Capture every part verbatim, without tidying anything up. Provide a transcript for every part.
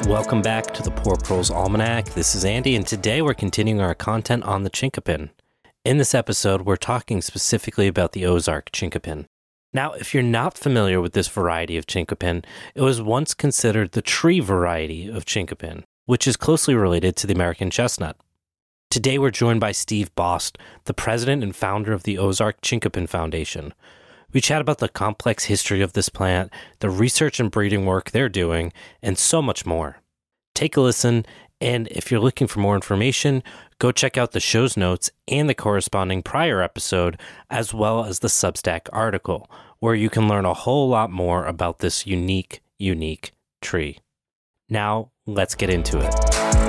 Welcome back to the Poor Proles Almanac. This is Andy, and today we're continuing our content on the chinkapin. In this episode, we're talking specifically about the Ozark chinkapin. Now, if you're not familiar with this variety of chinkapin, it was once considered the tree variety of chinkapin, which is closely related to the American chestnut. Today, we're joined by Steve Bost, the president and founder of the Ozark Chinkapin Foundation. We chat about the complex history of this plant, the research and breeding work they're doing, and so much more. Take a listen, and if you're looking for more information, go check out the show's notes and the corresponding prior episode, as well as the Substack article, where you can learn a whole lot more about this unique, unique tree. Now, let's get into it.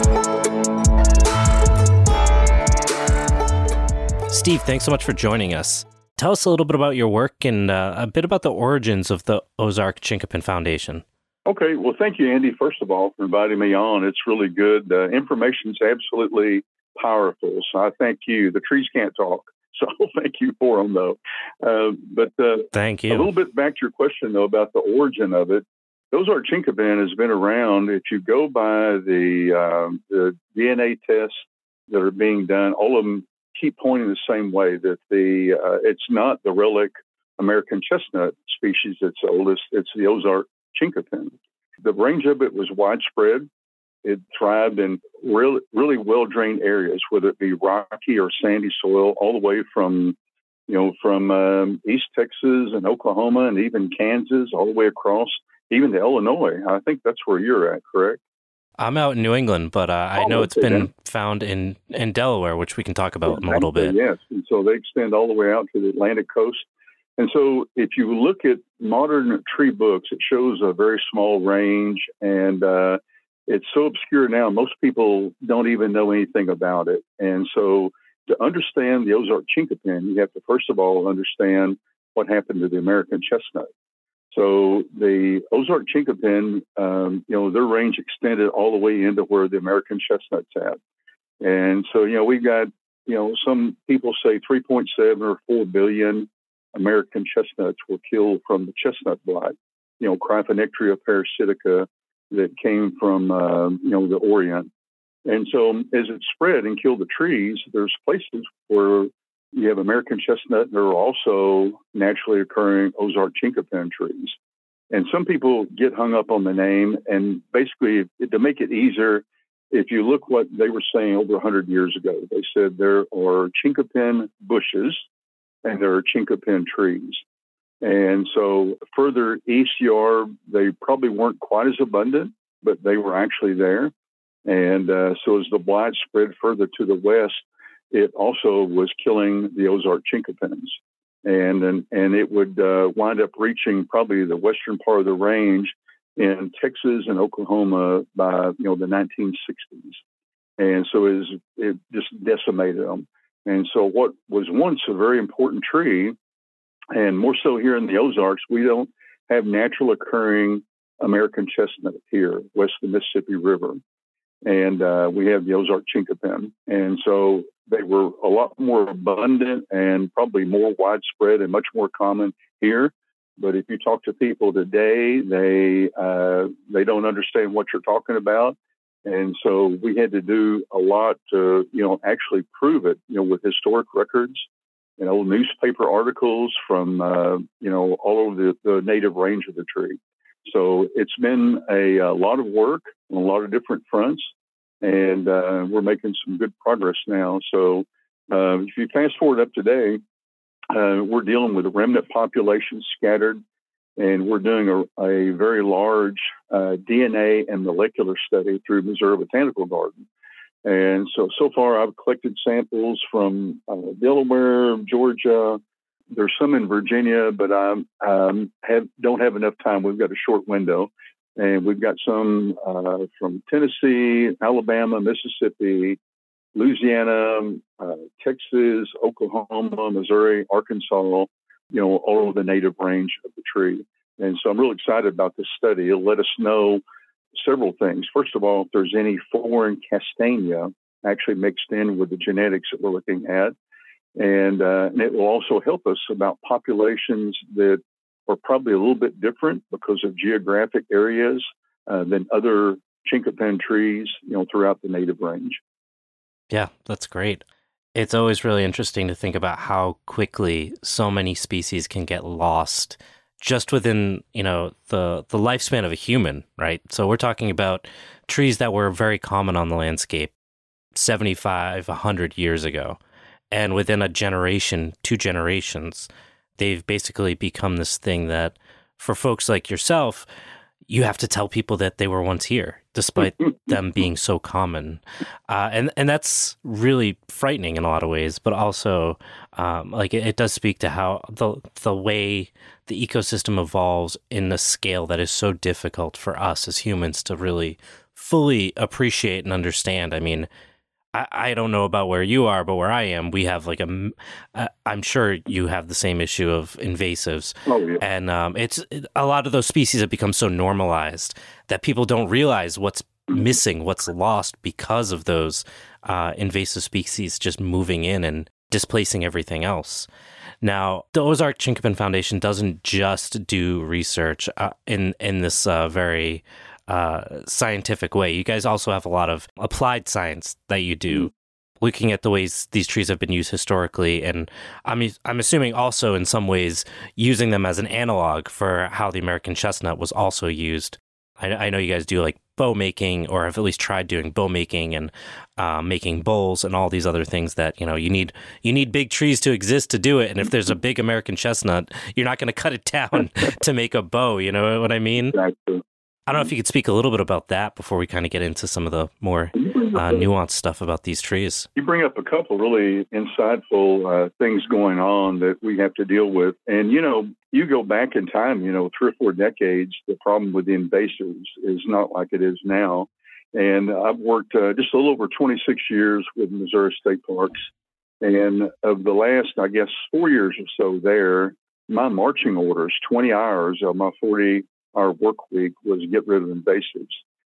Steve, thanks so much for joining us. Tell us a little bit about your work and uh, a bit about the origins of the Ozark Chinkapin Foundation. Okay. Well, thank you, Andy, first of all, for inviting me on. It's really good. Uh, information's absolutely powerful. So I thank you. The trees can't talk. So thank you for them, though. Uh, but uh, thank you. A little bit back to your question, though, about the origin of it. Ozark Chinkapin has been around. If you go by the, um, the D N A tests that are being done, all of them keep pointing the same way, that the uh, it's not the relic American chestnut species that's oldest, it's the Ozark chinkapin. The range of it was widespread. It thrived in really, really well-drained areas, whether it be rocky or sandy soil, all the way from, you know, from um, East Texas and Oklahoma and even Kansas, all the way across, even to Illinois. I think that's where you're at, correct? I'm out in New England, but uh, I oh, know it's okay, been then. found in, in Delaware, which we can talk about Exactly, in a little bit. Yes, and so they extend all the way out to the Atlantic coast. And so if you look at modern tree books, it shows a very small range, and uh, it's so obscure now, most people don't even know anything about it. And so to understand the Ozark chinkapin, you have to first of all understand what happened to the American chestnut. So the Ozark chinkapin, um, you know, their range extended all the way into where the American chestnut's at. And so, you know, we've got, you know, some people say three point seven or four billion American chestnuts were killed from the chestnut blight, you know, Cryphonectria parasitica that came from, uh, you know, the Orient. And so as it spread and killed the trees, there's places where you have American chestnut. There are also naturally occurring Ozark chinkapin trees. And some people get hung up on the name. And basically, to make it easier, if you look what they were saying over one hundred years ago, they said there are chinkapin bushes and there are chinkapin trees. And so further east you are, they probably weren't quite as abundant, but they were actually there. And uh, so as the blight spread further to the west, it also was killing the Ozark chinkapins. And, and, and it would uh, wind up reaching probably the western part of the range in Texas and Oklahoma by, you know, the nineteen sixties. And so it, was, it just decimated them. And so what was once a very important tree, and more so here in the Ozarks, we don't have natural occurring American chestnut here west of the Mississippi River. And uh, we have the Ozark chinkapin. And so they were a lot more abundant and probably more widespread and much more common here. But if you talk to people today, they uh, they don't understand what you're talking about. And so we had to do a lot to, you know, actually prove it, you know, with historic records and old newspaper articles from, uh, you know, all over the, the native range of the tree. So it's been a, a lot of work on a lot of different fronts, and uh, we're making some good progress now. So uh, if you fast forward up today, uh, we're dealing with a remnant population scattered, and we're doing a, a very large uh, D N A and molecular study through Missouri Botanical Garden. And so, so far I've collected samples from uh, Delaware, Georgia. There's some in Virginia, but I um, have, don't have enough time. We've got a short window. And we've got some uh, from Tennessee, Alabama, Mississippi, Louisiana, uh, Texas, Oklahoma, Missouri, Arkansas, you know, all over the native range of the tree. And so I'm really excited about this study. It'll let us know several things. First of all, if there's any foreign castanea actually mixed in with the genetics that we're looking at. And, uh, and it will also help us about populations that are probably a little bit different because of geographic areas uh, than other chinkapin trees, you know, throughout the native range. Yeah, that's great. It's always really interesting to think about how quickly so many species can get lost just within, you know, the the lifespan of a human, right? So we're talking about trees that were very common on the landscape seventy-five, one hundred years ago. And within a generation, two generations, they've basically become this thing that for folks like yourself, you have to tell people that they were once here, despite them being so common. Uh, and, and that's really frightening in a lot of ways, but also um, like it, it does speak to how the, the way the ecosystem evolves in a scale that is so difficult for us as humans to really fully appreciate and understand. I mean, I, I don't know about where you are, but where I am, we have like a, uh, I'm sure you have the same issue of invasives. Oh, yeah. And um, it's a lot of those species have become so normalized that people don't realize what's missing, what's lost because of those uh, invasive species just moving in and displacing everything else. Now, the Ozark Chinkapin Foundation doesn't just do research uh, in, in this uh, very Uh, scientific way. You guys also have a lot of applied science that you do, mm-hmm. looking at the ways these trees have been used historically, and I'm I'm assuming also in some ways using them as an analog for how the American chestnut was also used. I, I know you guys do like bow making, or have at least tried doing bow making and uh, making bowls and all these other things that, you know, you need you need big trees to exist to do it. And if there's a big American chestnut, you're not going to cut it down to make a bow. You know what I mean? Exactly. I don't know if you could speak a little bit about that before we kind of get into some of the more uh, nuanced stuff about these trees. You bring up a couple really insightful uh, things going on that we have to deal with. And, you know, you go back in time, you know, three or four decades, the problem with the invasives is not like it is now. And I've worked uh, just a little over twenty-six years with Missouri State Parks. And of the last, I guess, four years or so there, my marching orders, twenty hours of my forty our work week was get rid of invasives.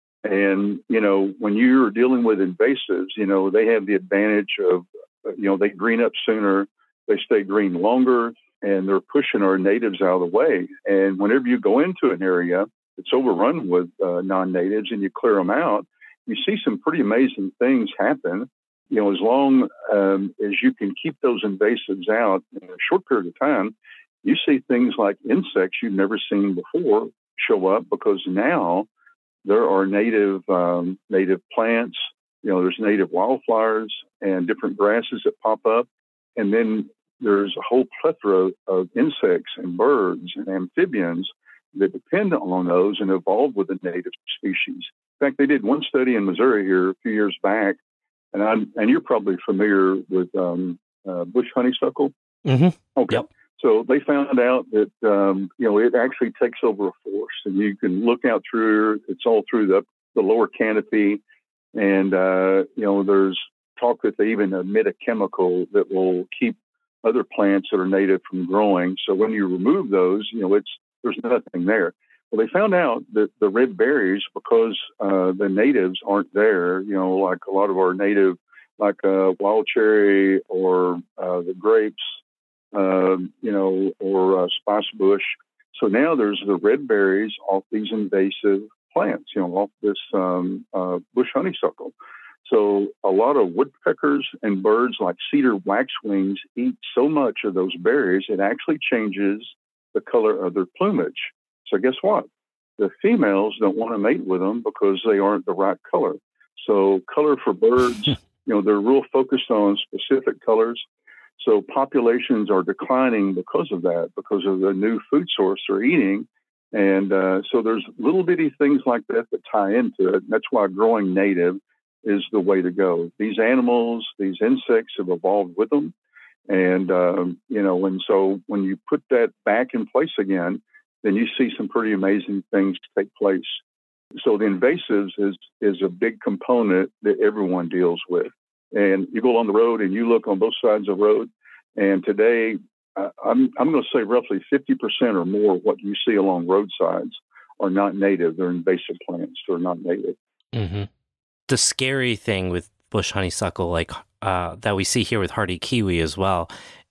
And, you know, when you're dealing with invasives, you know, they have the advantage of, you know, they green up sooner, they stay green longer, and they're pushing our natives out of the way. And whenever you go into an area that's overrun with uh, non-natives and you clear them out, you see some pretty amazing things happen. You know, as long um, as you can keep those invasives out in a short period of time, you see things like insects you've never seen before show up, because now there are native um, native plants, you know, there's native wildflowers and different grasses that pop up. And then there's a whole plethora of insects and birds and amphibians that depend on those and evolve with the native species. In fact, they did one study in Missouri here a few years back, and I'm, and you're probably familiar with um, uh, bush honeysuckle. Mm-hmm. Okay. Yep. So they found out that, um, you know, it actually takes over a forest, and you can look out through, it's all through the, the lower canopy. And, uh, you know, there's talk that they even emit a chemical that will keep other plants that are native from growing. So when you remove those, you know, it's, there's nothing there. Well, they found out that the red berries, because uh, the natives aren't there, you know, like a lot of our native, like uh, wild cherry or uh, the grapes, Uh, you know, or uh, spice bush. So now there's the red berries off these invasive plants, you know, off this um, uh, bush honeysuckle. So a lot of woodpeckers and birds like cedar waxwings eat so much of those berries, it actually changes the color of their plumage. So guess what? The females don't want to mate with them because they aren't the right color. So color for birds, you know, they're real focused on specific colors. So populations are declining because of that, because of the new food source they're eating. And uh, so there's little bitty things like that that tie into it. That's why growing native is the way to go. These animals, these insects have evolved with them. And, um, you know, and so when you put that back in place again, then you see some pretty amazing things take place. So the invasives is, is a big component that everyone deals with. And you go along the road and you look on both sides of the road. And today, uh, I'm I'm going to say roughly fifty percent or more of what you see along roadsides are not native. They're invasive plants. They're not native. Mm-hmm. The scary thing with bush honeysuckle, like uh, that we see here with hardy kiwi as well,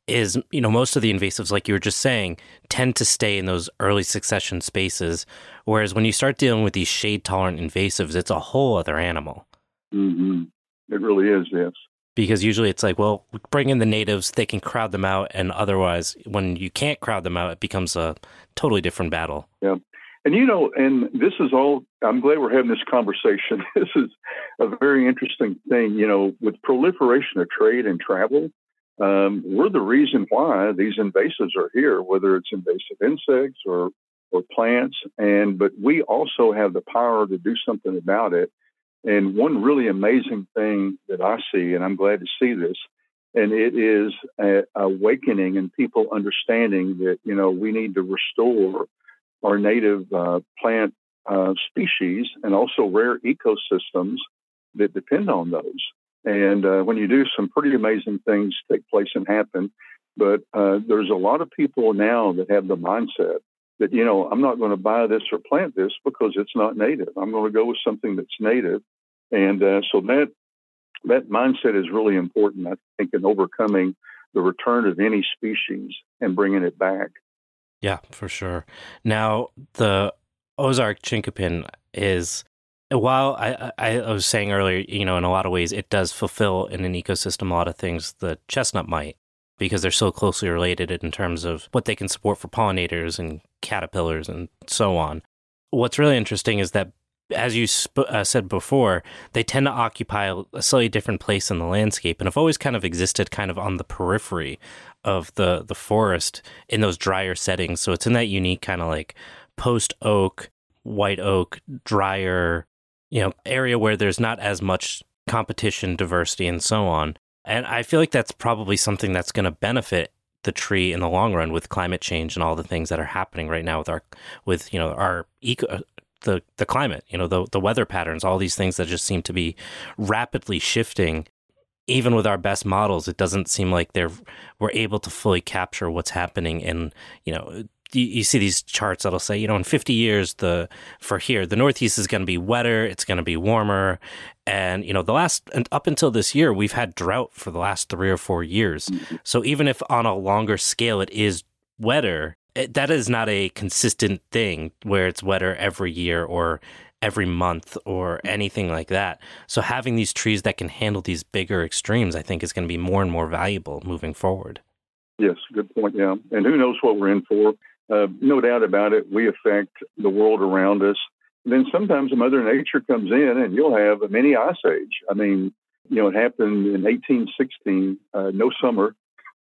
is, you know, most of the invasives, like you were just saying, tend to stay in those early succession spaces. Whereas when you start dealing with these shade-tolerant invasives, it's a whole other animal. Mm-hmm. It really is, yes. Because usually it's like, well, bring in the natives, they can crowd them out. And otherwise, when you can't crowd them out, it becomes a totally different battle. Yeah. And, you know, and this is all, I'm glad we're having this conversation. This is a very interesting thing, you know, with proliferation of trade and travel. Um, we're the reason why these invasives are here, whether it's invasive insects or, or plants. And, but we also have the power to do something about it. And one really amazing thing that I see, and I'm glad to see this, and it is a, awakening and people understanding that, you know, we need to restore our native uh, plant uh, species and also rare ecosystems that depend on those. And uh, when you do, some pretty amazing things take place and happen. But uh, there's a lot of people now that have the mindset that, you know, I'm not going to buy this or plant this because it's not native. I'm going to go with something that's native. And uh, so that that mindset is really important, I think, in overcoming the return of any species and bringing it back. Yeah, for sure. Now, the Ozark chinkapin is, while I, I, I was saying earlier, you know, in a lot of ways, it does fulfill in an ecosystem a lot of things the chestnut might, because they're so closely related in terms of what they can support for pollinators and caterpillars and so on. What's really interesting is that, as you sp- uh, said before, they tend to occupy a slightly different place in the landscape and have always kind of existed kind of on the periphery of the, the forest in those drier settings. So it's in that unique kind of like post-oak, white oak, drier, you know, area where there's not as much competition, diversity, and so on. And I feel like that's probably something that's going to benefit the tree in the long run with climate change and all the things that are happening right now with our, with, you know, our eco, the, the climate, you know, the, the weather patterns, all these things that just seem to be rapidly shifting. Even with our best models, it doesn't seem like they're, we're able to fully capture what's happening. And, you know, you, you see these charts that'll say, you know, in fifty years, the, for here, the Northeast is going to be wetter, it's going to be warmer. And, you know, the last, and up until this year, we've had drought for the last three or four years. So even if on a longer scale it is wetter, it, that is not a consistent thing where it's wetter every year or every month or anything like that. So having these trees that can handle these bigger extremes, I think, is going to be more and more valuable moving forward. Yes, good point, yeah. And who knows what we're in for. Uh, no doubt about it, we affect the world around us. And then sometimes Mother Nature comes in and you'll have a mini ice age. I mean, you know, it happened in eighteen sixteen, uh, no summer.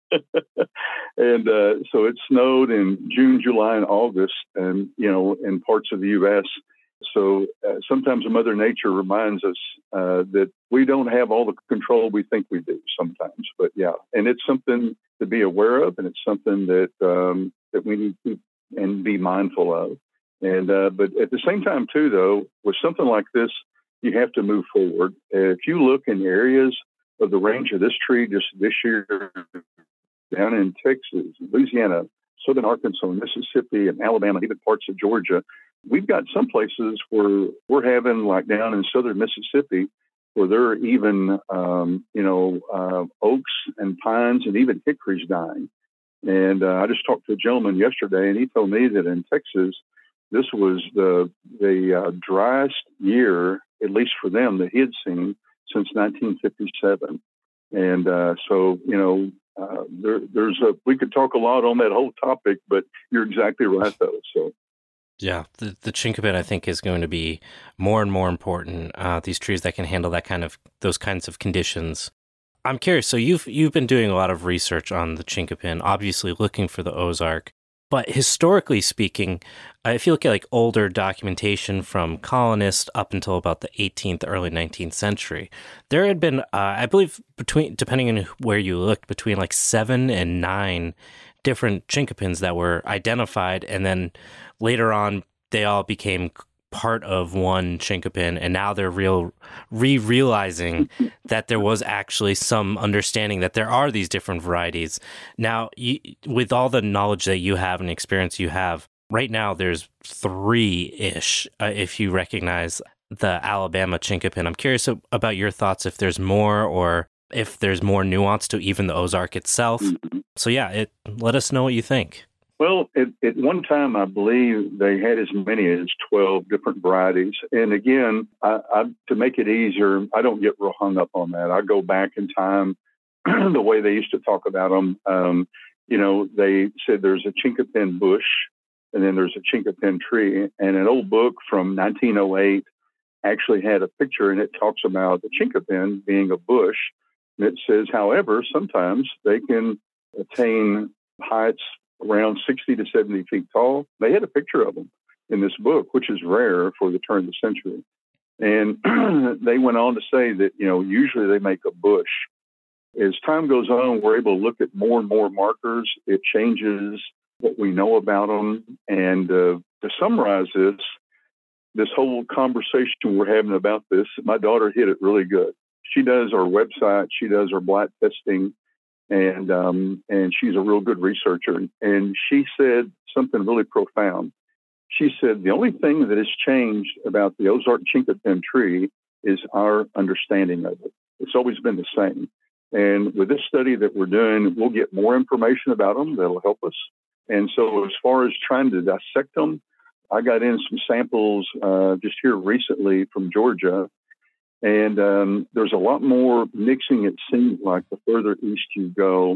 and uh, so it snowed in June, July, and August, and, you know, in parts of the U S So uh, sometimes Mother Nature reminds us uh, that we don't have all the control we think we do sometimes. But yeah, and it's something to be aware of, and it's something that um, that we need to and be mindful of. And uh, but at the same time, too, though, with something like this, you have to move forward. Uh, if you look in areas of the range of this tree just this year, down in Texas, Louisiana, southern Arkansas, Mississippi, and Alabama, even parts of Georgia, we've got some places where we're having, like down in southern Mississippi, where there are even, um, you know, uh, oaks and pines and even hickories dying. And uh, I just talked to a gentleman yesterday, and he told me that in Texas, this was the the uh, driest year, at least for them, that he had seen since nineteen fifty-seven. And uh, so, you know, uh, there, there's a we could talk a lot on that whole topic, but you're exactly right, though. So. Yeah, the, the chinkapin, I think, is going to be more and more important. Uh, these trees that can handle that kind of those kinds of conditions. I'm curious. So you've you've been doing a lot of research on the chinkapin, obviously looking for the Ozark. But historically speaking, uh, if you look at like older documentation from colonists up until about the eighteenth, early nineteenth century, there had been, uh, I believe, between depending on where you looked, between like seven and nine different chinkapins that were identified, and then later on, they all became part of one chinkapin, and now they're real re-realizing that there was actually some understanding that there are these different varieties. Now, you, with all the knowledge that you have and experience you have, right now there's three-ish, uh, if you recognize the Alabama chinkapin. I'm curious about your thoughts if there's more, or if there's more nuance to even the Ozark itself. Mm-hmm. So yeah, it let us know what you think. Well, at, at one time, I believe they had as many as twelve different varieties. And again, I, I, to make it easier, I don't get real hung up on that. I go back in time, the way they used to talk about them. Um, you know, they said there's a chinkapin bush, and then there's a chinkapin tree. And an old book from nineteen oh eight actually had a picture, and it talks about the chinkapin being a bush. And it says, however, sometimes they can attain heights around sixty to seventy feet tall. They had a picture of them in this book, which is rare for the turn of the century. And they went on to say that, you know, usually they make a bush. As time goes on, we're able to look at more and more markers. It changes what we know about them. And uh, to summarize this, this whole conversation we're having about this, my daughter hit it really good. She does our website. She does our blight testing. And um, and she's a real good researcher. And she said something really profound. She said, the only thing that has changed about the Ozark chinkapin tree is our understanding of it. It's always been the same. And with this study that we're doing, we'll get more information about them that'll help us. And so as far as trying to dissect them, I got in some samples uh, just here recently from Georgia. And um, there's a lot more mixing, it seems like, the further east you go,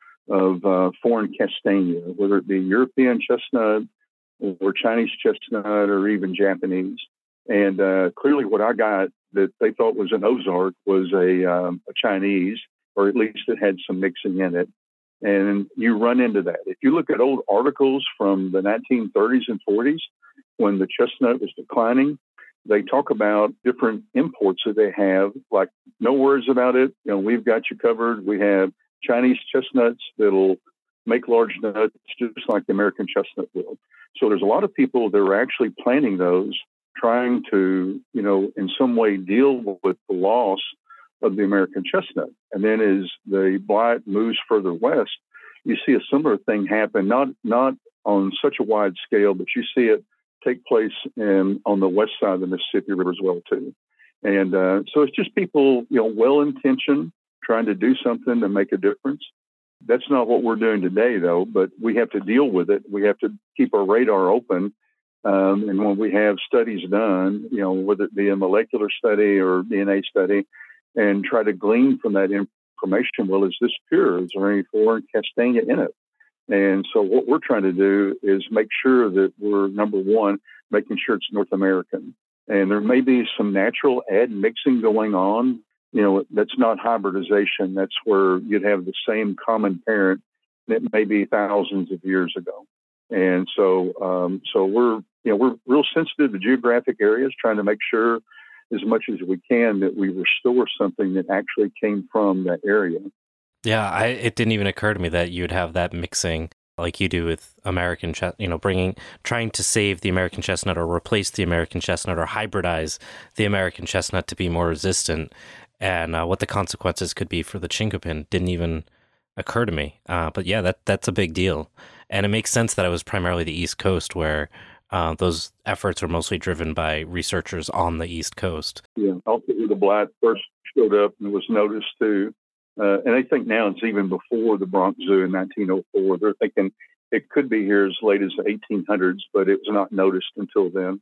of uh, foreign castanea, whether it be European chestnut or Chinese chestnut or even Japanese. And uh, clearly what I got that they thought was an Ozark was a, um, a Chinese, or at least it had some mixing in it. And you run into that. If you look at old articles from the nineteen thirties and forties, when the chestnut was declining, they talk about different imports that they have, like no worries about it. You know, we've got you covered. We have Chinese chestnuts that'll make large nuts just like the American chestnut will. So there's a lot of people that are actually planting those, trying to, you know, in some way deal with the loss of the American chestnut. And then as the blight moves further west, you see a similar thing happen, not not on such a wide scale, but you see it take place in, on the west side of the Mississippi River as well, too. And uh, so it's just people, you know, well-intentioned, trying to do something to make a difference. That's not what we're doing today, though, but we have to deal with it. We have to keep our radar open. Um, and when we have studies done, you know, whether it be a molecular study or D N A study, and try to glean from that information, well, is this pure? Is there any foreign castanea in it? And so what we're trying to do is make sure that we're, number one, making sure it's North American. And there may be some natural add mixing going on. You know, that's not hybridization. That's where you'd have the same common parent that may be thousands of years ago. And so, um, so we're, you know, we're real sensitive to geographic areas, trying to make sure as much as we can that we restore something that actually came from that area. Yeah, I, it didn't even occur to me that you'd have that mixing like you do with American chestnut, you know, bringing, trying to save the American chestnut or replace the American chestnut or hybridize the American chestnut to be more resistant. And uh, what the consequences could be for the chinkapin didn't even occur to me. Uh, but yeah, that that's a big deal. And it makes sense that it was primarily the East Coast where uh, those efforts are mostly driven by researchers on the East Coast. Yeah, ultimately the blight first showed up and was noticed too. Uh, and I think now it's even before the Bronx Zoo in nineteen oh four. They're thinking it could be here as late as the eighteen hundreds, but it was not noticed until then.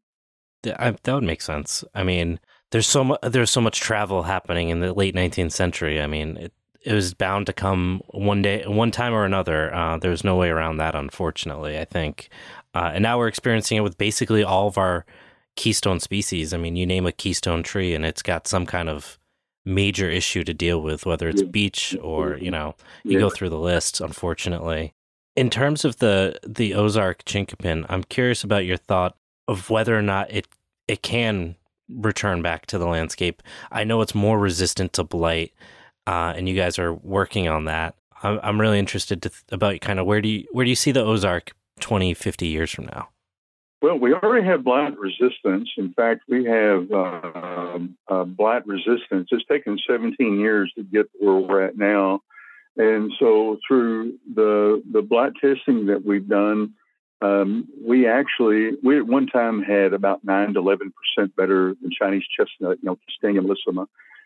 I, that would make sense. I mean, there's so much there's so much travel happening in the late nineteenth century. I mean, it, it was bound to come one day, one time or another. Uh, there's no way around that, unfortunately, I think. Uh, and now we're experiencing it with basically all of our keystone species. I mean, you name a keystone tree and it's got some kind of major issue to deal with, whether it's beech or, you know, you yeah. go through the list, unfortunately. In terms of the, the Ozark chinkapin, I'm curious about your thought of whether or not it, it can return back to the landscape. I know it's more resistant to blight, uh, and you guys are working on that. I'm, I'm really interested to th- about kind of where do you, where do you see the Ozark twenty, fifty years from now? Well, we already have blight resistance. In fact, we have uh, uh, blight resistance. It's taken seventeen years to get where we're at now. And so through the the blight testing that we've done, um, we actually, we at one time had about nine to eleven percent better than Chinese chestnut, you know, Castanea mollissima.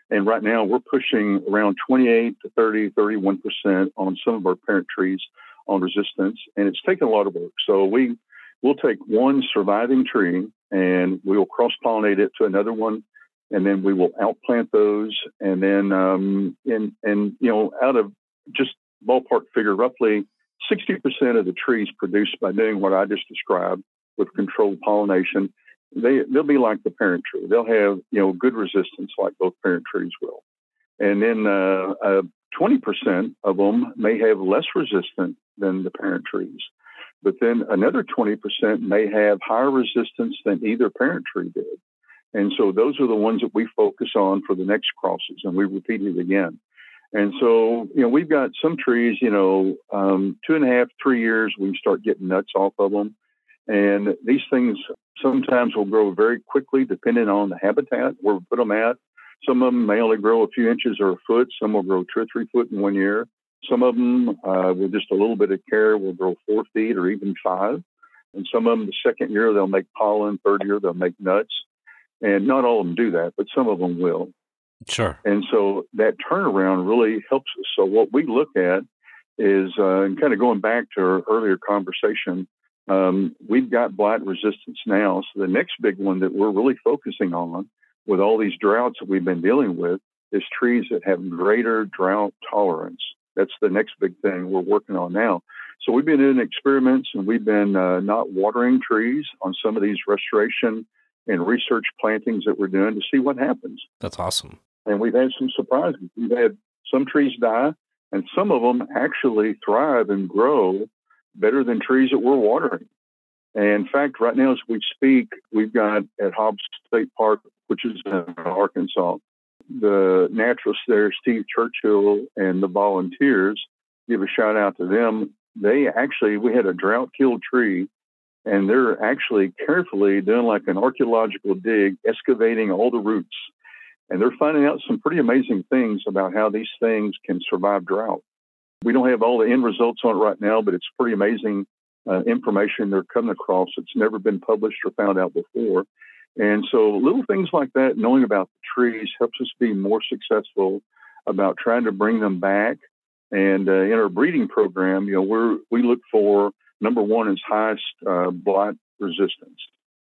And right now we're pushing around twenty-eight to thirty, thirty-one percent on some of our parent trees on resistance. And it's taken a lot of work. So we will take one surviving tree and we will cross-pollinate it to another one. And then we will outplant those. And then, um, and, and, you know, out of just ballpark figure, roughly sixty percent of the trees produced by doing what I just described with controlled pollination, they, they'll be like the parent tree. They'll have, you know, good resistance like both parent trees will. And then uh, uh, twenty percent of them may have less resistance than the parent trees. But then another twenty percent may have higher resistance than either parent tree did. And so those are the ones that we focus on for the next crosses, and we repeat it again. And so, you know, we've got some trees, you know, um, two and a half, three years, we start getting nuts off of them. And these things sometimes will grow very quickly, depending on the habitat where we put them at. Some of them may only grow a few inches or a foot. Some will grow two or three foot in one year. Some of them, uh, with just a little bit of care, will grow four feet or even five. And some of them, the second year, they'll make pollen. Third year, they'll make nuts. And not all of them do that, but some of them will. Sure. And so that turnaround really helps us. So what we look at is, uh, and kind of going back to our earlier conversation, um, we've got blight resistance now. So the next big one that we're really focusing on with all these droughts that we've been dealing with is trees that have greater drought tolerance. That's the next big thing we're working on now. So we've been doing experiments and we've been uh, not watering trees on some of these restoration and research plantings that we're doing to see what happens. That's awesome. And we've had some surprises. We've had some trees die, and some of them actually thrive and grow better than trees that we're watering. And in fact, right now as we speak, we've got at Hobbs State Park, which is in Arkansas, the naturalists there, Steve Churchill, and the volunteers, give a shout out to them. They actually, we had a drought-killed tree, and they're actually carefully doing like an archaeological dig, excavating all the roots. And they're finding out some pretty amazing things about how these things can survive drought. We don't have all the end results on it right now, but it's pretty amazing uh, information they're coming across. It's never been published or found out before. And so little things like that, knowing about the trees, helps us be more successful about trying to bring them back. And uh, in our breeding program, you know, we're, we look for, number one is highest uh, blight resistance.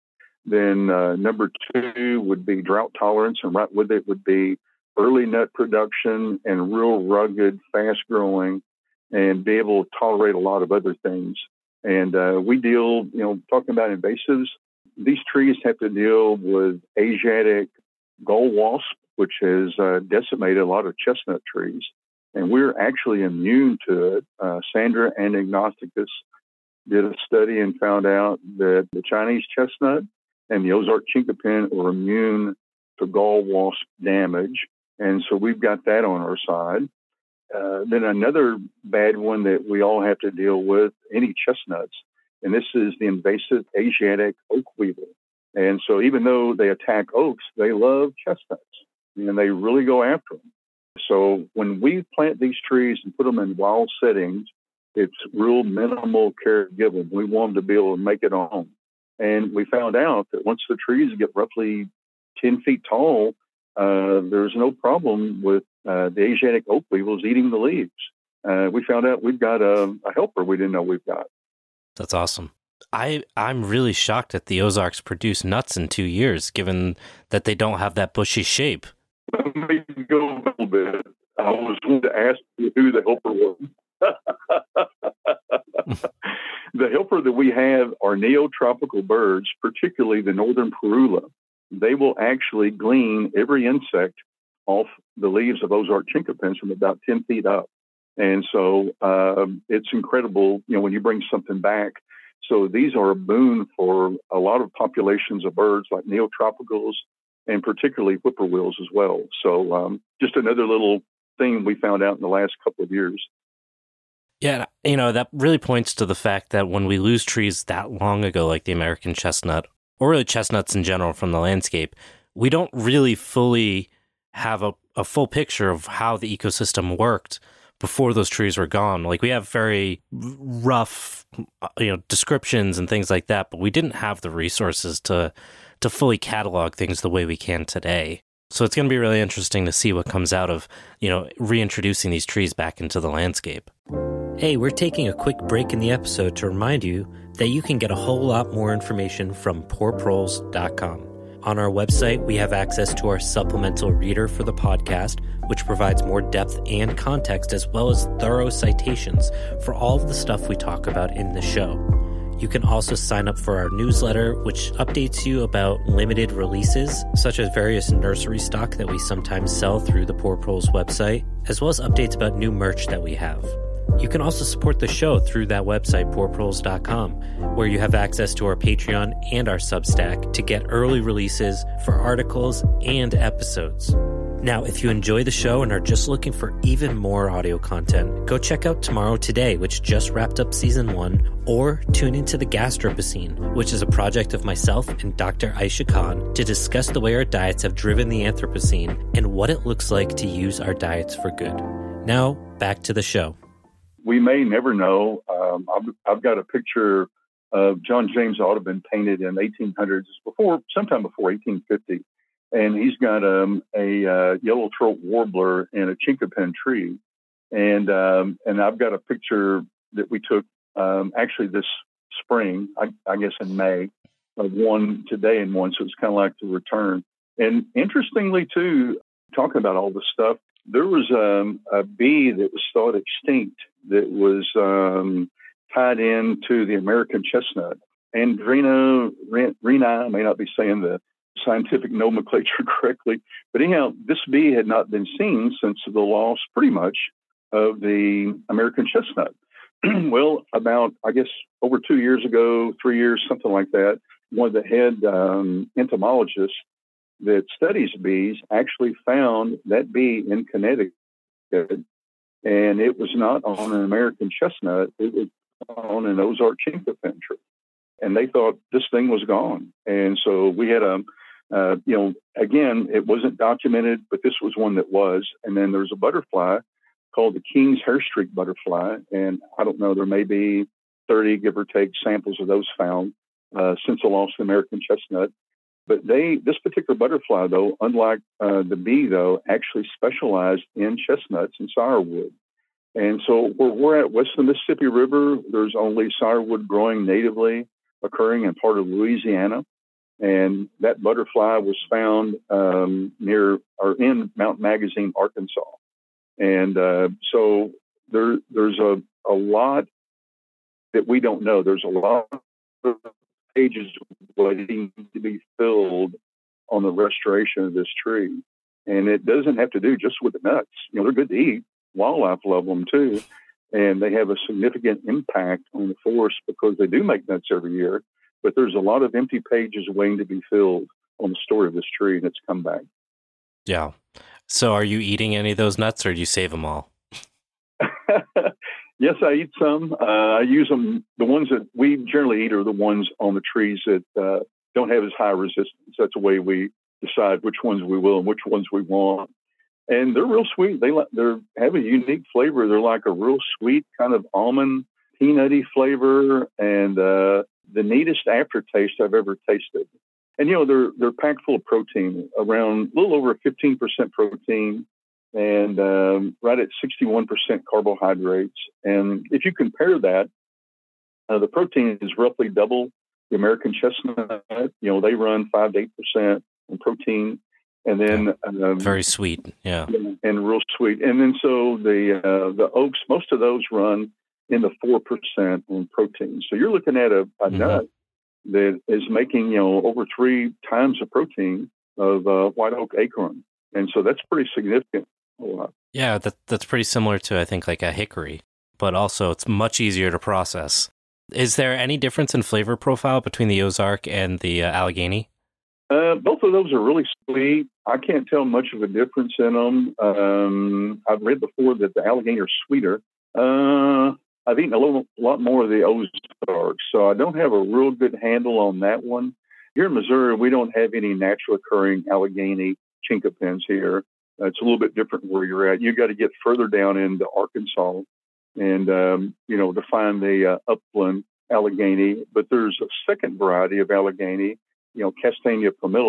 Then uh, number two would be drought tolerance, and right with it would be early nut production and real rugged, fast growing, and be able to tolerate a lot of other things. And uh, we deal, you know, talking about invasives, these trees have to deal with Asiatic gall wasp, which has uh, decimated a lot of chestnut trees. And we're actually immune to it. Uh, Sandra and Agnosticus did a study and found out that the Chinese chestnut and the Ozark chinkapin are immune to gall wasp damage. And so we've got that on our side. Uh, then another bad one that we all have to deal with, any chestnuts, and this is the invasive Asiatic oak weevil. And so even though they attack oaks, they love chestnuts, and they really go after them. So when we plant these trees and put them in wild settings, it's real minimal care given. We want them to be able to make it on. And we found out that once the trees get roughly ten feet tall, uh, there's no problem with uh, the Asiatic oak weevils eating the leaves. Uh, we found out we've got a, a helper we didn't know we've got. That's awesome. I, I'm really shocked that the Ozarks produce nuts in two years, given that they don't have that bushy shape. Let me go a little bit. I was going to ask you who the helper was. The helper that we have are neotropical birds, particularly the northern parula. They will actually glean every insect off the leaves of Ozark chinkapins from about ten feet up. And so um, it's incredible, you know, when you bring something back. So these are a boon for a lot of populations of birds like neotropicals and particularly whippoorwills as well. So um, just another little thing we found out in the last couple of years. Yeah, you know, that really points to the fact that when we lose trees that long ago, like the American chestnut, or really chestnuts in general from the landscape, we don't really fully have a, a full picture of how the ecosystem worked before those trees were gone. Like, we have very rough, you know, descriptions and things like that, but we didn't have the resources to to fully catalog things the way we can today. So it's going to be really interesting to see what comes out of, you know, reintroducing these trees back into the landscape. Hey, we're taking a quick break in the episode to remind you that you can get a whole lot more information from poor proles dot com. On our website, we have access to our supplemental reader for the podcast, which provides more depth and context as well as thorough citations for all of the stuff we talk about in the show. You can also sign up for our newsletter, which updates you about limited releases, such as various nursery stock that we sometimes sell through the Poor Proles website, as well as updates about new merch that we have. You can also support the show through that website, poor proles dot com, where you have access to our Patreon and our Substack to get early releases for articles and episodes. Now, if you enjoy the show and are just looking for even more audio content, go check out Tomorrow Today, which just wrapped up season one, or tune into the Gastropocene, which is a project of myself and Doctor Aisha Khan to discuss the way our diets have driven the Anthropocene and what it looks like to use our diets for good. Now, back to the show. We may never know. Um, I've, I've got a picture of John James Audubon painted in eighteen hundreds, before, sometime before eighteen fifty. And he's got um, a uh, yellow throat warbler in a chinkapin tree. And um, and I've got a picture that we took um, actually this spring, I, I guess in May, of one today and one. So it's kind of like the return. And interestingly, too, talking about all this stuff, there was um, a bee that was thought extinct that was um, tied into the American chestnut. Andrena reni, I may not be saying the scientific nomenclature correctly, but anyhow, this bee had not been seen since the loss pretty much of the American chestnut. Well, about, I guess, over two years ago, three years, something like that, one of the head um, entomologists that studies bees actually found that bee in Connecticut, and it was not on an American chestnut, it was on an Ozark chinkapin tree. And they thought this thing was gone. And so we had a, uh, you know, again, it wasn't documented, but this was one that was. And then there's a butterfly called the King's hairstreak butterfly. And I don't know, there may be thirty, give or take, samples of those found uh, since the loss of the American chestnut. But they, this particular butterfly, though, unlike uh, the bee, though, actually specialized in chestnuts and firewood. And so where we're at, west of the Mississippi River, there's only firewood growing natively, occurring in part of Louisiana. And that butterfly was found um, near or in Mount Magazine, Arkansas. And uh, so there, there's a, a lot that we don't know. There's a lot of pages waiting to be filled on the restoration of this tree. And it doesn't have to do just with the nuts. You know, they're good to eat. Wildlife love them too. And they have a significant impact on the forest because they do make nuts every year. But there's a lot of empty pages waiting to be filled on the story of this tree, and it's come back. Yeah. So are you eating any of those nuts, or do you save them all? Yes, I eat some. Uh, I use them. The ones that we generally eat are the ones on the trees that uh, don't have as high resistance. That's the way we decide which ones we will and which ones we want. And they're real sweet. They they have a unique flavor. They're like a real sweet kind of almond, peanutty flavor, and uh, the neatest aftertaste I've ever tasted. And, you know, they're they're packed full of protein, around a little over fifteen percent protein, and um, right at sixty-one percent carbohydrates. And if you compare that, uh, the protein is roughly double the American chestnut. You know, they run five to eight percent in protein. And then um, very sweet, yeah, and real sweet. And then so the uh, the oaks, most of those run in the four percent on protein. So you're looking at a, a mm-hmm. nut that is making, you know, over three times the protein of uh, white oak acorn, and so that's pretty significant. Yeah, that that's pretty similar to, I think, like a hickory, but also it's much easier to process. Is there any difference in flavor profile between the Ozark and the uh, Allegheny? Uh, both of those are really sweet. I can't tell much of a difference in them. Um, I've read before that the Allegheny are sweeter. Uh, I've eaten a little, lot more of the Ozark, so I don't have a real good handle on that one. Here in Missouri, we don't have any natural occurring Allegheny chinkapins here. Uh, it's a little bit different where you're at. You got to get further down into Arkansas and, um, you know, to find the uh, upland Allegheny. But there's a second variety of Allegheny, you know, Castanea pumila,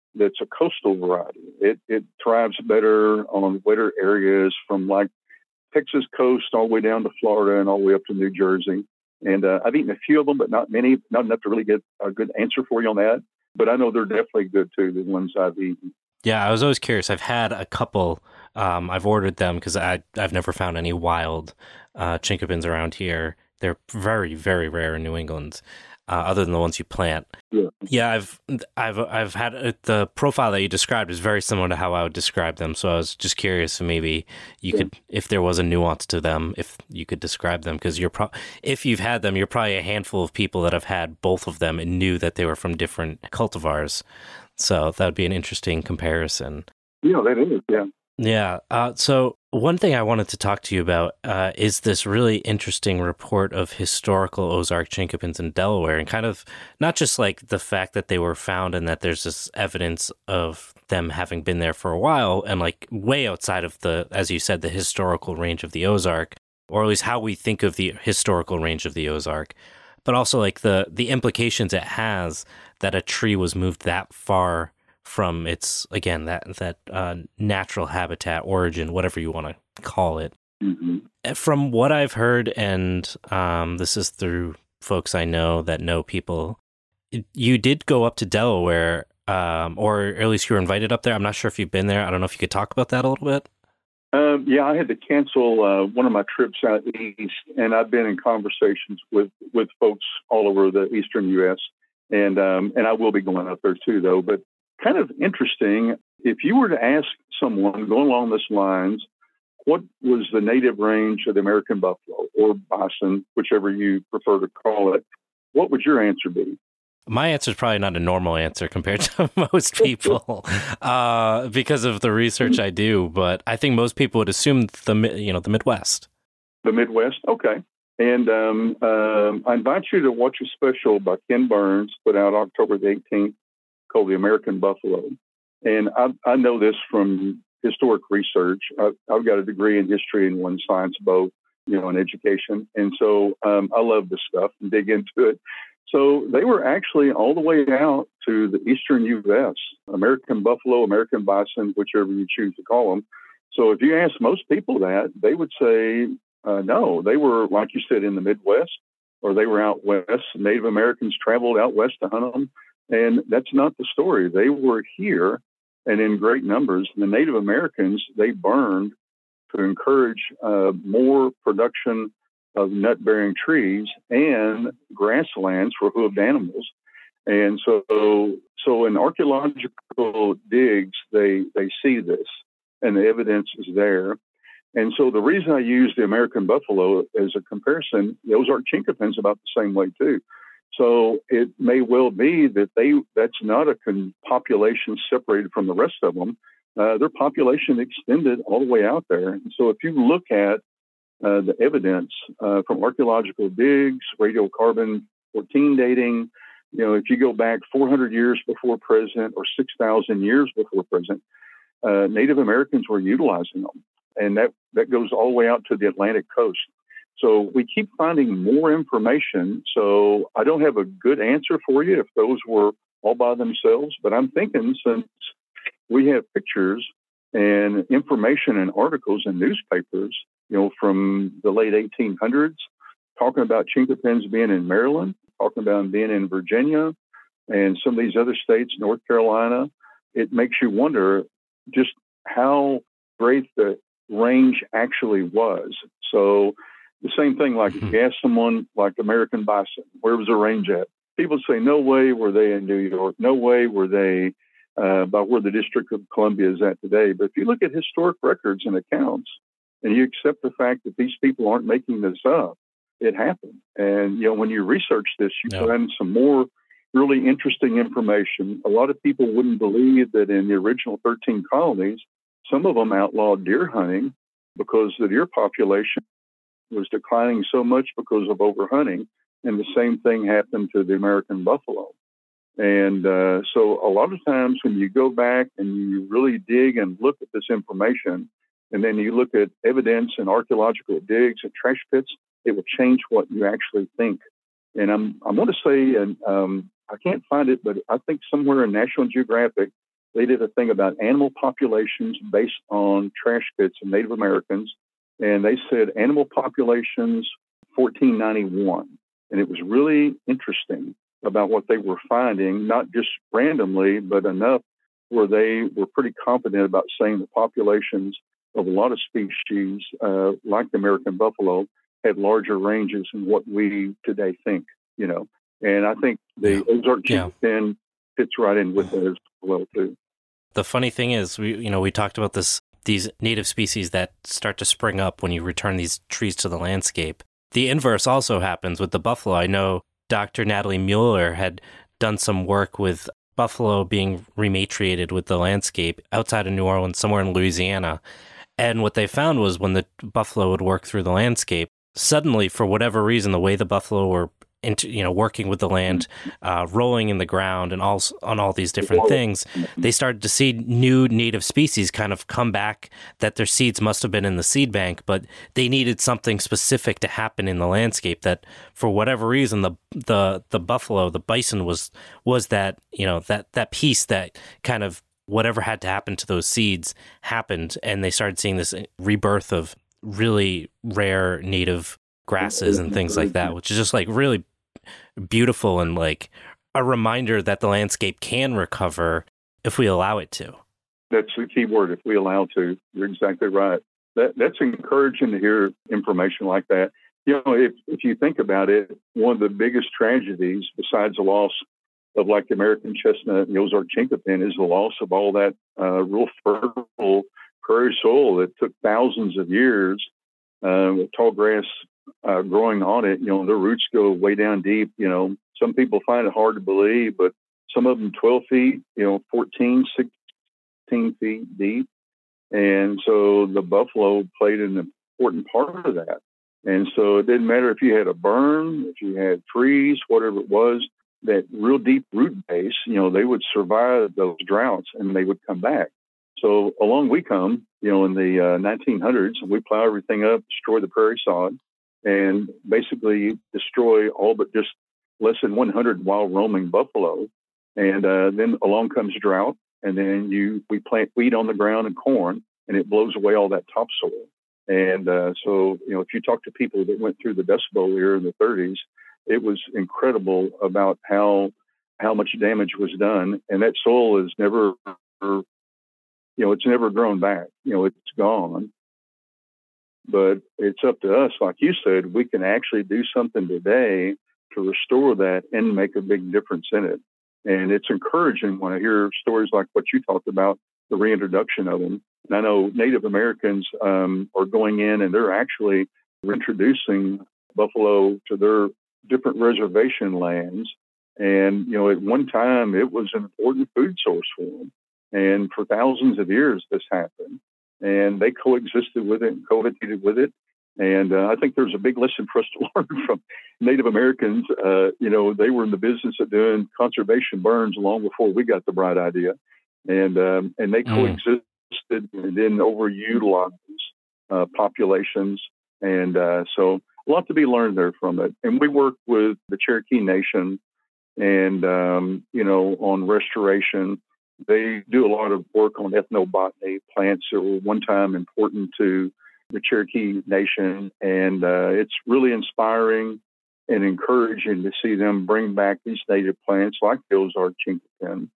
that's a coastal variety. It, it thrives better on wetter areas from like Texas coast all the way down to Florida and all the way up to New Jersey. And uh, I've eaten a few of them, but not many, not enough to really get a good answer for you on that. But I know they're definitely good too, the ones I've eaten. Yeah, I was always curious. I've had a couple. Um, I've ordered them because I I've never found any wild uh, chinkapins around here. They're very, very rare in New England, uh, other than the ones you plant. Yeah, yeah. I've I've I've had uh, the profile that you described is very similar to how I would describe them. So I was just curious if maybe you yeah. could, if there was a nuance to them, if you could describe them, because you're pro- if you've had them, you're probably a handful of people that have had both of them and knew that they were from different cultivars. So that would be an interesting comparison. Yeah, that is. Yeah. Yeah. Uh, so one thing I wanted to talk to you about uh, is this really interesting report of historical Ozark chinkapins in Delaware, and kind of not just like the fact that they were found and that there's this evidence of them having been there for a while and like way outside of the, as you said, the historical range of the Ozark, or at least how we think of the historical range of the Ozark, but also like the the implications it has that a tree was moved that far from its, again, that that uh, natural habitat, origin, whatever you want to call it. Mm-hmm. From what I've heard, and um, this is through folks I know that know people, you did go up to Delaware, um, or at least you were invited up there. I'm not sure if you've been there. I don't know if you could talk about that a little bit. Um, yeah, I had to cancel uh, one of my trips out east, and I've been in conversations with, with folks all over the eastern U S, and um, and I will be going up there too, though. But kind of interesting, if you were to ask someone going along this lines, what was the native range of the American buffalo or bison, whichever you prefer to call it, what would your answer be? My answer is probably not a normal answer compared to most people uh, because of the research I do. But I think most people would assume the you know the Midwest. The Midwest, okay. And um, um, I invite you to watch a special by Ken Burns, put out October the eighteenth, called The American Buffalo. And I, I know this from historic research. I, I've got a degree in history and one science, both, you know, in education. And so um, I love this stuff and dig into it. So they were actually all the way out to the eastern U S, American buffalo, American bison, whichever you choose to call them. So if you ask most people that, they would say, uh, no, they were, like you said, in the Midwest, or they were out west. Native Americans traveled out west to hunt them. And that's not the story. They were here and in great numbers. The Native Americans, they burned to encourage uh, more production of nut-bearing trees and grasslands for hoofed animals. And so, so in archaeological digs, they, they see this, and the evidence is there. And so the reason I use the American buffalo as a comparison, the Ozark chinkapin's about the same way too. So it may well be that they that's not a con- population separated from the rest of them. Uh, their population extended all the way out there. And so if you look at uh, the evidence uh, from archaeological digs, radiocarbon fourteen dating, you know, if you go back four hundred years before present or six thousand years before present, uh, Native Americans were utilizing them. And that, that goes all the way out to the Atlantic coast. So we keep finding more information. So I don't have a good answer for you if those were all by themselves, but I'm thinking since we have pictures and information and articles in newspapers, you know, from the late eighteen hundreds, talking about chinkapins being in Maryland, talking about them being in Virginia and some of these other states, North Carolina, it makes you wonder just how great the range actually was. So the same thing, like if you ask someone like American bison, where was the range at? People say, no way were they in New York. No way were they uh, by where the District of Columbia is at today. But if you look at historic records and accounts and you accept the fact that these people aren't making this up, it happened. And, you know, when you research this, you No. find some more really interesting information. A lot of people wouldn't believe that in the original thirteen colonies, some of them outlawed deer hunting because the deer population was declining so much because of overhunting. And the same thing happened to the American buffalo. And uh, so a lot of times when you go back and you really dig and look at this information, and then you look at evidence and archaeological digs and trash pits, it will change what you actually think. And I'm I'm going to say, and um, I can't find it, but I think somewhere in National Geographic, they did a thing about animal populations based on trash pits of Native Americans. And they said animal populations fourteen ninety-one. And it was really interesting about what they were finding, not just randomly, but enough where they were pretty confident about saying the populations of a lot of species, uh, like the American buffalo, had larger ranges than what we today think, you know. And I think the yeah. Ozark Chinkapin yeah. fits right in with that as well, too. The funny thing is, we you know, we talked about this, these native species that start to spring up when you return these trees to the landscape. The inverse also happens with the buffalo. I know Doctor Natalie Mueller had done some work with buffalo being rematriated with the landscape outside of New Orleans, somewhere in Louisiana. And what they found was when the buffalo would work through the landscape, suddenly, for whatever reason, the way the buffalo were into, you know, working with the land, uh, rolling in the ground and all on all these different things, they started to see new native species kind of come back that their seeds must have been in the seed bank, but they needed something specific to happen in the landscape that, for whatever reason, the the the buffalo, the bison was was that, you know, that that piece that kind of whatever had to happen to those seeds happened, and they started seeing this rebirth of really rare native grasses and things like that, which is just like really beautiful and like a reminder that the landscape can recover if we allow it to. That's the key word, if we allow to. You're exactly right. That that's encouraging to hear information like that. You know, if, if you think about it, one of the biggest tragedies besides the loss of like the American chestnut and the Ozark chinkapin is the loss of all that uh, real fertile prairie soil that took thousands of years uh, with tall grass uh, growing on it. You know, their roots go way down deep. You know, some people find it hard to believe, but some of them twelve feet, you know, fourteen, sixteen feet deep. And so the buffalo played an important part of that. And so it didn't matter if you had a burn, if you had freeze, whatever it was, that real deep root base, you know, they would survive those droughts and they would come back. So along we come, you know, in the uh, nineteen hundreds, we plow everything up, destroy the prairie sod, and basically destroy all but just less than one hundred wild roaming buffalo. And uh, then along comes drought, and then you we plant wheat on the ground and corn, and it blows away all that topsoil. And uh, so, you know, if you talk to people that went through the Dust Bowl era in the thirties, it was incredible about how how much damage was done, and that soil is never, you know, it's never grown back. You know, it's gone. But it's up to us, like you said, we can actually do something today to restore that and make a big difference in it. And it's encouraging when I hear stories like what you talked about, the reintroduction of them. And I know Native Americans um, are going in and they're actually reintroducing buffalo to their different reservation lands. And, you know, at one time it was an important food source for them. And for thousands of years this happened. And they coexisted with it and cohabitated with it. And uh, I think there's a big lesson for us to learn from Native Americans. Uh, you know, they were in the business of doing conservation burns long before we got the bright idea. And um, and they mm. coexisted and then overutilized uh, populations. And uh, so a lot to be learned there from it. And we work with the Cherokee Nation and, um, you know, on restoration. They do a lot of work on ethnobotany, plants that were one time important to the Cherokee Nation. And uh, it's really inspiring and encouraging to see them bring back these native plants like the Ozark chinkapin.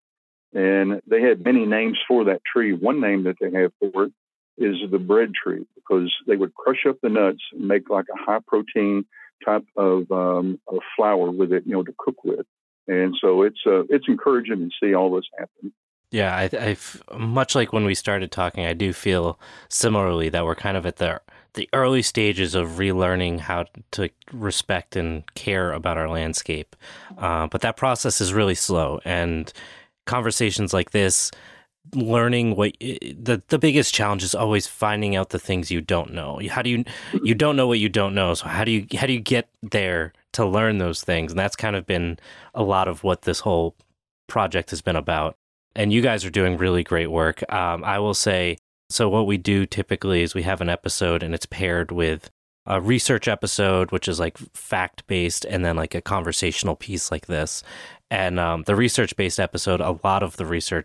And they had many names for that tree. One name that they have for it is the bread tree, because they would crush up the nuts and make like a high protein type of, um, of flour with it, you know, to cook with. And so it's uh, it's encouraging to see all this happen. Yeah, I, I, much like when we started talking, I do feel similarly that we're kind of at the the early stages of relearning how to respect and care about our landscape. Uh, but that process is really slow, and conversations like this, learning what the the biggest challenge is always finding out the things you don't know. How do you you don't know what you don't know? So how do you how do you get there to learn those things? And that's kind of been a lot of what this whole project has been about. And you guys are doing really great work. Um, I will say, so what we do typically is we have an episode and it's paired with a research episode, which is like fact-based, and then like a conversational piece like this. And um, the research-based episode, a lot of the research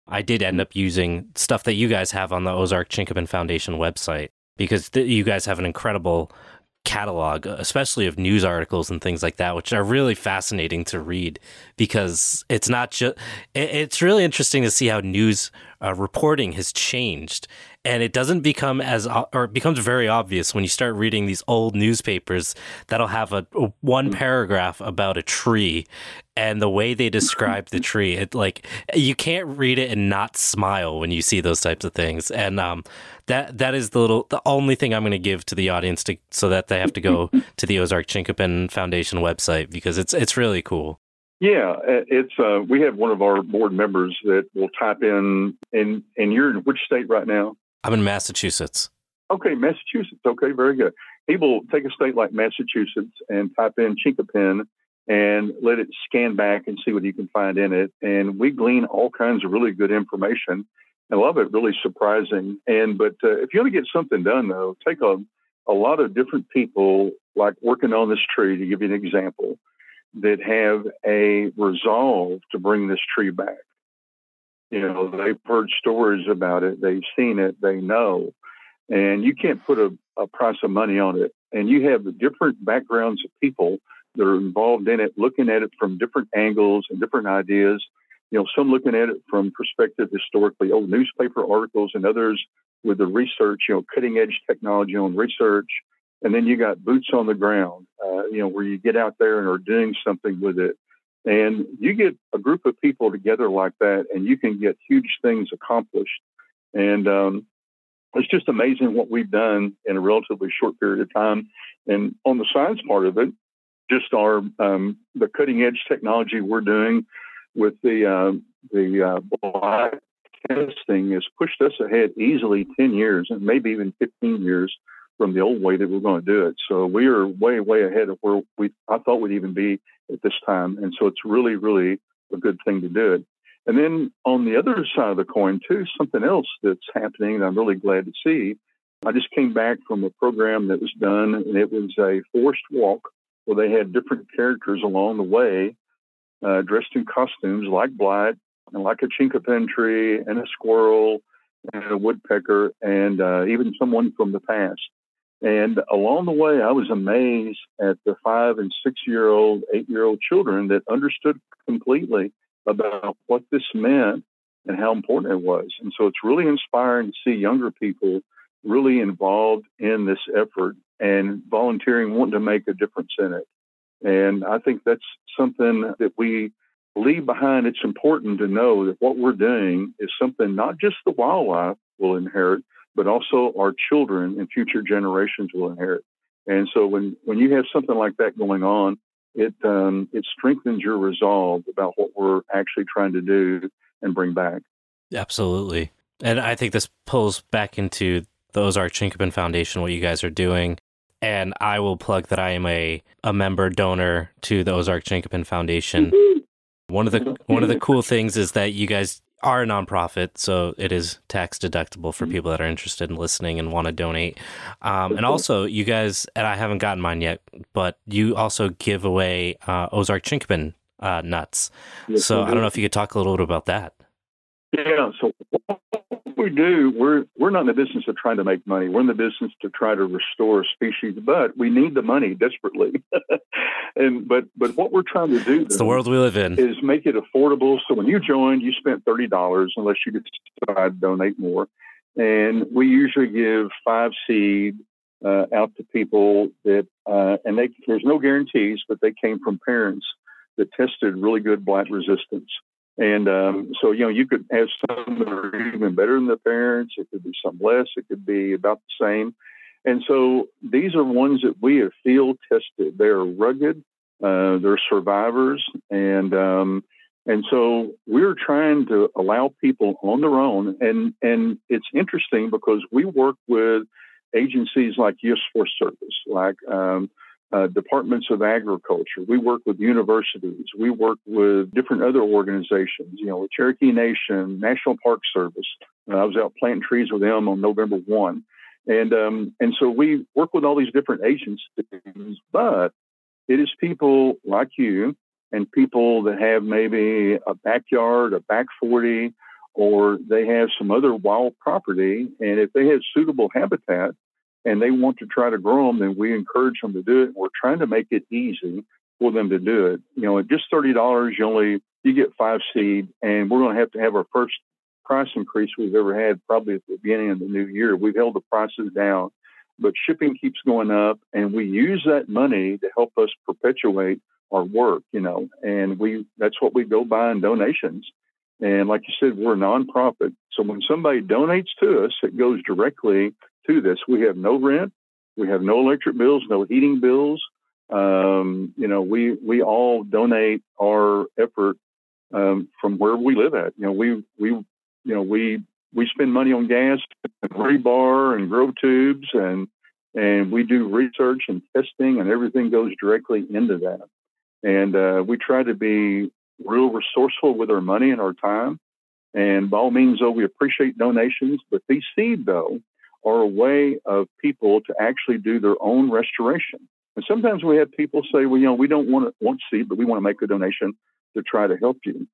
I did end up using stuff that you guys have on the Ozark Chinkapin Foundation website because th- you guys have an incredible catalog, especially of news articles and things like that, which are really fascinating to read because it's not just, it's really interesting to see how news uh, reporting has changed. And it doesn't become as, or it becomes very obvious when you start reading these old newspapers that'll have a, a one paragraph about a tree and the way they describe the tree. It like, you can't read it and not smile when you see those types of things. And um, that that is the little, the only thing I'm going to give to the audience to, so that they have to go to the Ozark Chinkapin Foundation website because it's it's really cool. Yeah, it's uh, we have one of our board members that will type in, and and you're in which state right now? I'm in Massachusetts. Okay, Massachusetts. Okay, very good. He will take a state like Massachusetts and type in Chinkapin and let it scan back and see what you can find in it. And we glean all kinds of really good information. I love it, really surprising. And but uh, if you want to get something done, though, take a, a lot of different people, like working on this tree, to give you an example, that have a resolve to bring this tree back. You know, they've heard stories about it. They've seen it. They know. And you can't put a, a price of money on it. And you have the different backgrounds of people that are involved in it, looking at it from different angles and different ideas. You know, some looking at it from perspective historically, old newspaper articles, and others with the research, you know, cutting edge technology on research. And then you got boots on the ground, uh, you know, where you get out there and are doing something with it. And you get a group of people together like that, and you can get huge things accomplished. And um, it's just amazing what we've done in a relatively short period of time. And on the science part of it, just our um, the cutting edge technology we're doing with the uh, the uh, blight testing has pushed us ahead easily ten years and maybe even fifteen years from the old way that we're going to do it. So we are way, way ahead of where we I thought we'd even be at this time. And so it's really, really a good thing to do it. And then on the other side of the coin, too, something else that's happening that I'm really glad to see. I just came back from a program that was done, and it was a forest walk where they had different characters along the way uh, dressed in costumes like blight and like a chinkapin tree and a squirrel and a woodpecker and uh, even someone from the past. And along the way, I was amazed at the five and six-year-old, eight-year-old children that understood completely about what this meant and how important it was. And so it's really inspiring to see younger people really involved in this effort and volunteering, wanting to make a difference in it. And I think that's something that we leave behind. It's important to know that what we're doing is something not just the wildlife will inherit, but also our children and future generations will inherit. And so when, when you have something like that going on, it um, it strengthens your resolve about what we're actually trying to do and bring back. Absolutely. And I think this pulls back into the Ozark Chinkapin Foundation, what you guys are doing. And I will plug that I am a, a member donor to the Ozark Chinkapin Foundation. Mm-hmm. One of the one of the cool things is that you guys are a nonprofit, so it is tax deductible for people that are interested in listening and want to donate. Um, and also, you guys, and I haven't gotten mine yet, but you also give away uh, Ozark Chinkapin uh, nuts. Yes, so I don't know if you could talk a little bit about that. Yeah, so what we do, we're we're not in the business of trying to make money. We're in the business to try to restore a species, but we need the money desperately. and but but what we're trying to do it's the world we live in is make it affordable. So when you joined, you spent thirty dollars unless you decide to donate more. And we usually give five seed uh, out to people that, uh, and they, there's no guarantees, but they came from parents that tested really good blight resistance. And um, so, you know, you could have some that are even better than the parents. It could be some less. It could be about the same. And so these are ones that we have field tested. They're rugged. Uh, they're survivors. And um, and so we're trying to allow people on their own. And, and it's interesting because we work with agencies like U S Forest Service, like um, Uh, departments of agriculture. We work with universities. We work with different other organizations, you know, the Cherokee Nation, National Park Service. Uh, I was out planting trees with them on November first. And, um, and so we work with all these different agencies, but it is people like you and people that have maybe a backyard, a back forty, or they have some other wild property. And if they have suitable habitat and they want to try to grow them, then we encourage them to do it. We're trying to make it easy for them to do it. You know, at just thirty dollars, you only, you get five seed, and we're going to have to have our first price increase we've ever had probably at the beginning of the new year. We've held the prices down, but shipping keeps going up, and we use that money to help us perpetuate our work, you know, and we, that's what we go by in donations. And like you said, we're a nonprofit. So when somebody donates to us, it goes directly to this. We have no rent. We have no electric bills, no heating bills. Um, you know, we, we all donate our effort um, from where we live at. You know, we, we, you know, we, we spend money on gas and rebar and grow tubes, and, and we do research and testing, and everything goes directly into that. And uh, we try to be real resourceful with our money and our time. And by all means, though, we appreciate donations. But these seed, though, are a way of people to actually do their own restoration. And sometimes we have people say, well, you know, we don't want to want seed, but we want to make a donation to try to help you.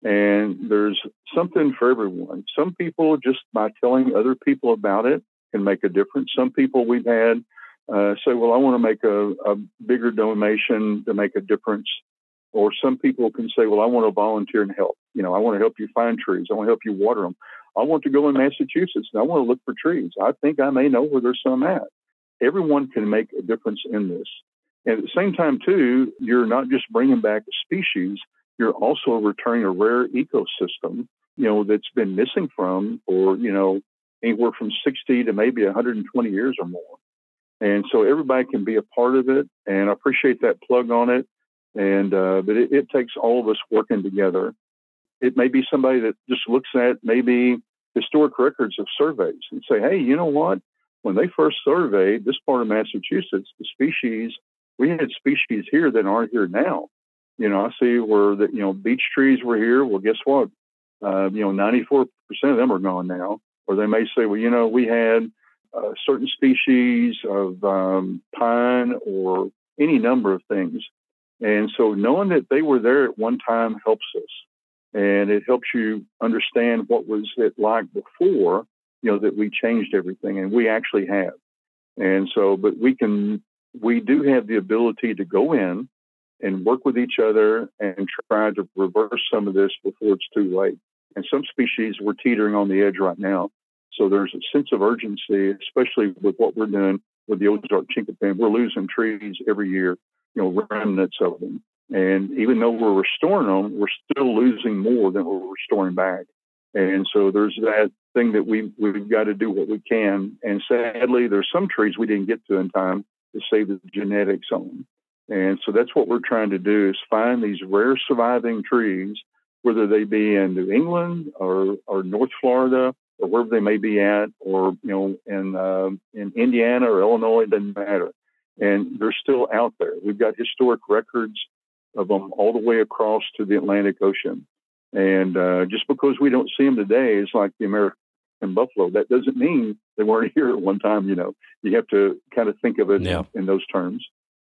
And there's something for everyone. Some people, just by telling other people about it, can make a difference. Some people we've had Uh, say, well, I want to make a, a bigger donation to make a difference. Or some people can say, well, I want to volunteer and help. You know, I want to help you find trees. I want to help you water them. I want to go in Massachusetts and I want to look for trees. I think I may know where there's some at. Everyone can make a difference in this. And at the same time, too, you're not just bringing back a species, you're also returning a rare ecosystem, you know, that's been missing from for, you know, anywhere from sixty to maybe one hundred twenty years or more. And so everybody can be a part of it, and I appreciate that plug on it. And uh, but it, it takes all of us working together. It may be somebody that just looks at maybe historic records of surveys and say, hey, you know what? When they first surveyed this part of Massachusetts, the species, we had species here that aren't here now. You know, I see where the, you know, beech trees were here. Well, guess what? Uh, you know, ninety-four percent of them are gone now. Or they may say, well, you know, we had Uh, certain species of um, pine or any number of things. And so knowing that they were there at one time helps us. And it helps you understand what was it like before, you know, that we changed everything. And we actually have. And so, but we can, we do have the ability to go in and work with each other and try to reverse some of this before it's too late. And some species we're teetering on the edge right now. So there's a sense of urgency, especially with what we're doing with the Ozark chinkapin. We're losing trees every year, you know, remnants of them. And even though we're restoring them, we're still losing more than we're restoring back. And so there's that thing that we, we've got to do what we can. And sadly, there's some trees we didn't get to in time to save the genetics on them. And so that's what we're trying to do, is find these rare surviving trees, whether they be in New England or, or North Florida, or wherever they may be at, or, you know, in uh, in Indiana or Illinois, it doesn't matter. And they're still out there. We've got historic records of them all the way across to the Atlantic Ocean. And uh, just because we don't see them today, it's like the American buffalo. That doesn't mean they weren't here at one time, you know. You have to kind of think of it yeah. in, in those terms.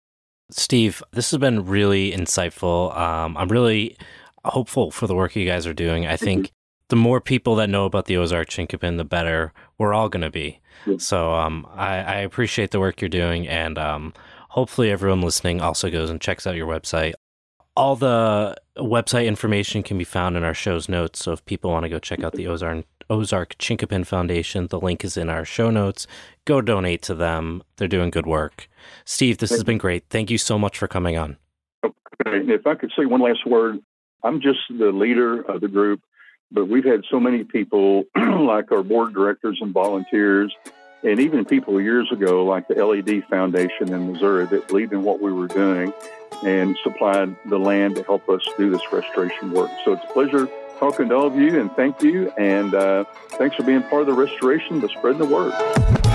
Steve, this has been really insightful. Um, I'm really hopeful for the work you guys are doing. I think the more people that know about the Ozark chinkapin, the better we're all going to be. Yeah. So um, I, I appreciate the work you're doing, and um, hopefully everyone listening also goes and checks out your website. All the website information can be found in our show's notes, so if people want to go check out the Ozark, Ozark Chinkapin Foundation, the link is in our show notes. Go donate to them. They're doing good work. Steve, this Thank has been great. Thank you so much for coming on. Okay, if I could say one last word, I'm just the leader of the group. But we've had so many people, like our board directors and volunteers, and even people years ago, like the L E D Foundation in Missouri, that believed in what we were doing and supplied the land to help us do this restoration work. So it's a pleasure talking to all of you, and thank you. And uh, thanks for being part of the restoration, but spreading the word.